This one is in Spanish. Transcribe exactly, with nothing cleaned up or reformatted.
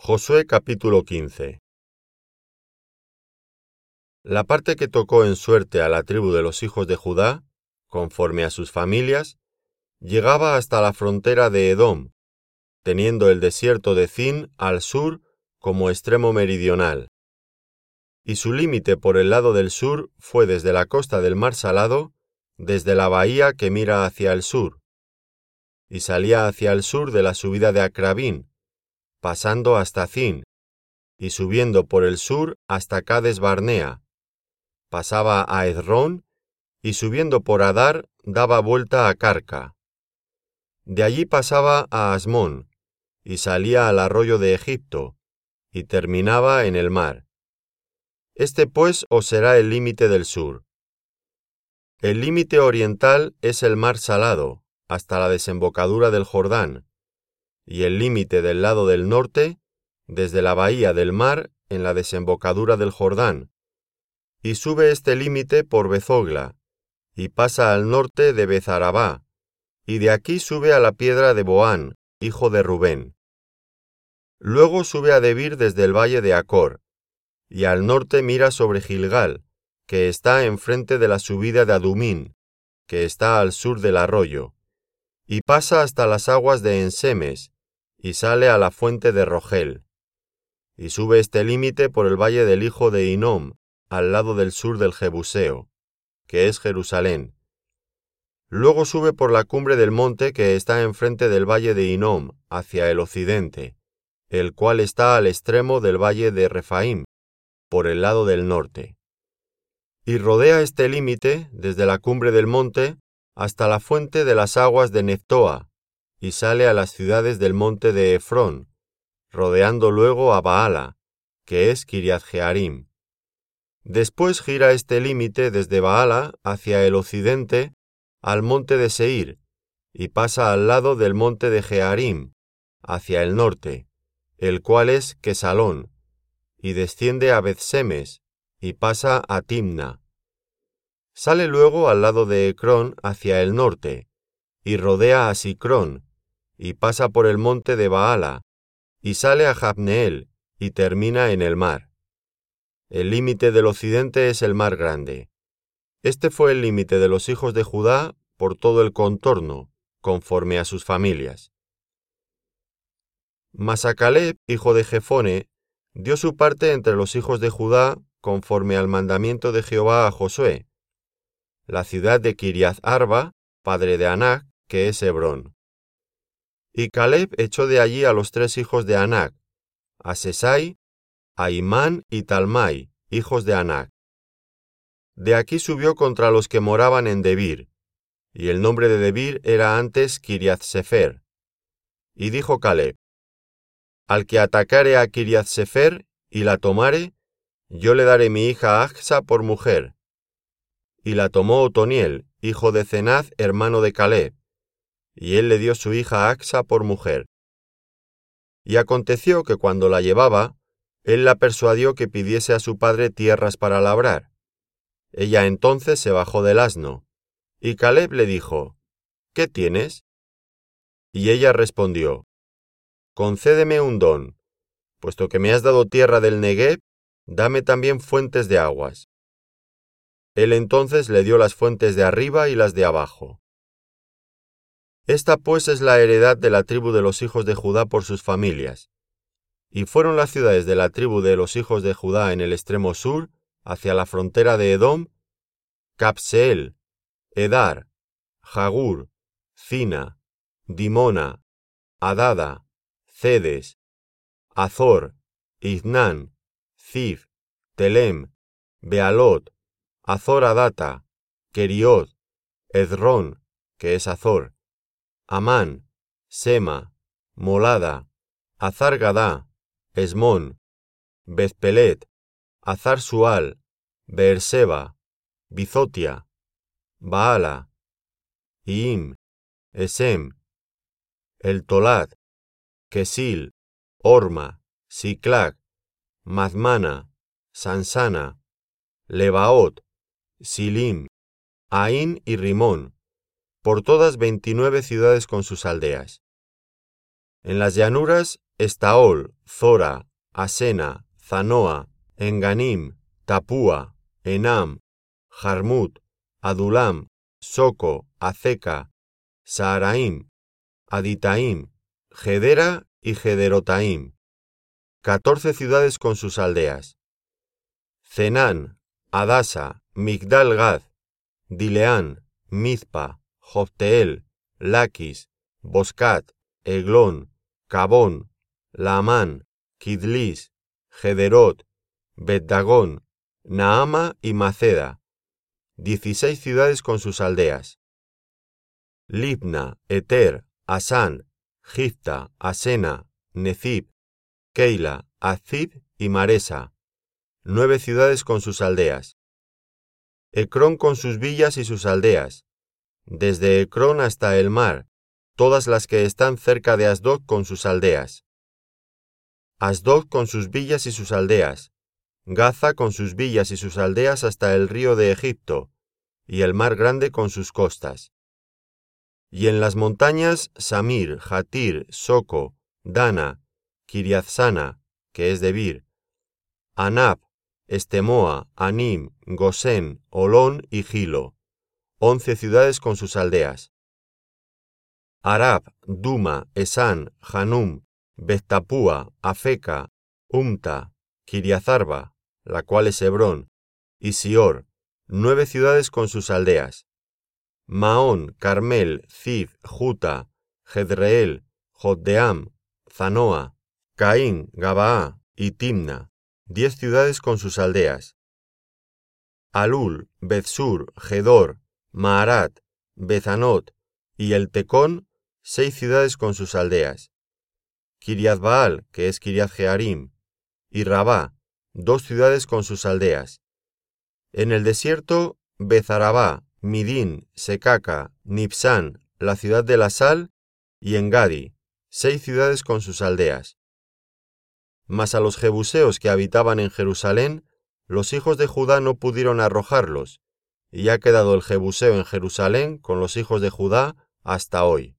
Josué capítulo quince. La parte que tocó en suerte a la tribu de los hijos de Judá, conforme a sus familias, llegaba hasta la frontera de Edom, teniendo el desierto de Zin al sur como extremo meridional. Y su límite por el lado del sur fue desde la costa del Mar Salado, desde la bahía que mira hacia el sur, y salía hacia el sur de la subida de Acrabín, pasando hasta Zin, y subiendo por el sur hasta Cades Barnea, pasaba a Hezrón, y subiendo por Adar daba vuelta a Carca. De allí pasaba a Asmón, y salía al arroyo de Egipto, y terminaba en el mar. Este pues os será el límite del sur. El límite oriental es el Mar Salado, hasta la desembocadura del Jordán, y el límite del lado del norte, desde la bahía del mar en la desembocadura del Jordán, y sube este límite por Bezogla, y pasa al norte de Bezarabá, y de aquí sube a la piedra de Boán, hijo de Rubén. Luego sube a Debir desde el valle de Acor, y al norte mira sobre Gilgal, que está enfrente de la subida de Adumín, que está al sur del arroyo, y pasa hasta las aguas de Ensemes, y sale a la fuente de Rogel. Y sube este límite por el valle del hijo de Hinnom, al lado del sur del Jebuseo, que es Jerusalén. Luego sube por la cumbre del monte que está enfrente del valle de Hinnom, hacia el occidente, el cual está al extremo del valle de Refaim, por el lado del norte. Y rodea este límite desde la cumbre del monte hasta la fuente de las aguas de Neftoa, y sale a las ciudades del monte de Efrón, rodeando luego a Baala, que es Kiriath Jearim. Después gira este límite desde Baala hacia el occidente al monte de Seir, y pasa al lado del monte de Jearim, hacia el norte, el cual es Quesalón, y desciende a Bethsemes, y pasa a Timna. Sale luego al lado de Ecrón hacia el norte, y rodea a Sicrón, y pasa por el monte de Baala, y sale a Jabneel, y termina en el mar. El límite del occidente es el mar grande. Este fue el límite de los hijos de Judá por todo el contorno, conforme a sus familias. Mas a Caleb, hijo de Jefone, dio su parte entre los hijos de Judá conforme al mandamiento de Jehová a Josué, la ciudad de Kiriath Arba, padre de Anac, que es Hebrón. Y Caleb echó de allí a los tres hijos de Anac, a Sesai, a Imán y Talmai, hijos de Anac. De aquí subió contra los que moraban en Debir, y el nombre de Debir era antes Kiriath Sefer. Y dijo Caleb: Al que atacare a Kiriath Sefer y la tomare, yo le daré mi hija Achsa por mujer. Y la tomó Otoniel, hijo de Cenaz, hermano de Caleb, y él le dio su hija Achsa por mujer. Y aconteció que cuando la llevaba, él la persuadió que pidiese a su padre tierras para labrar. Ella entonces se bajó del asno, y Caleb le dijo: ¿Qué tienes? Y ella respondió: Concédeme un don, puesto que me has dado tierra del Negueb, dame también fuentes de aguas. Él entonces le dio las fuentes de arriba y las de abajo. Esta pues es la heredad de la tribu de los hijos de Judá por sus familias. Y fueron las ciudades de la tribu de los hijos de Judá en el extremo sur, hacia la frontera de Edom: Capseel, Edar, Jagur, Cina, Dimona, Adada, Cedes, Azor, Iznán, Zif, Telem, Bealot, Azor Adata, Keriot, Hezrón, que es Azor, Amán, Sema, Molada, Azar Gadá, Esmón, Bezpelet, Azar Sual, Beerseba, Bizotia, Baala, Iim, Esem, El Tolat, Kesil, Orma, Siclac, Madmana, Sansana, Lebaot, Silim, Ain y Rimón, por todas veintinueve ciudades con sus aldeas. En las llanuras, Estaol, Zora, Asena, Zanoa, Enganim, Tapúa, Enam, Jarmut, Adulam, Soco, Azeca, Saaraim, Aditaim, Gedera y Gederotaim. Catorce ciudades con sus aldeas. Cenán, Adasa, Migdal Gad, Dileán, Mizpa, Jocteel, Laquis, Boscat, Eglón, Cabón, Laamán, Kidlis, Gederot, Bet-Dagón, Naama y Maceda. Dieciséis ciudades con sus aldeas. Libna, Eter, Asán, Gifta, Asena, Nezib, Keila, Azib y Maresa. Nueve ciudades con sus aldeas. Ecrón con sus villas y sus aldeas. Desde Ecrón hasta el mar, todas las que están cerca de Asdod con sus aldeas. Asdod con sus villas y sus aldeas. Gaza con sus villas y sus aldeas hasta el río de Egipto, y el mar grande con sus costas. Y en las montañas, Samir, Jatir, Soco, Dana, Kiriathsana, que es Debir, Anab, Estemoa, Anim, Gosén, Olón y Gilo. Once ciudades con sus aldeas. Arab, Duma, Esán, Hanum, Beth-Tapúa, Afeca, Umta, Kiriatharba, la cual es Hebrón, y Sior, nueve ciudades con sus aldeas. Maón, Carmel, Zif, Juta, Jezreel, Jotdeam, Zanoa, Caín, Gabaá y Timna, diez ciudades con sus aldeas. Alul, Bethsur, Gedor, Maarat, Bezanot y el Tecón, seis ciudades con sus aldeas. Kiriath-Baal, que es Kiriath-Jearim, y Rabá, dos ciudades con sus aldeas. En el desierto, Bezarabá, Midín, Secaca, Nipsán, la ciudad de la sal, y Engadi, seis ciudades con sus aldeas. Mas a los jebuseos que habitaban en Jerusalén, los hijos de Judá no pudieron arrojarlos, y ha quedado el jebuseo en Jerusalén con los hijos de Judá hasta hoy.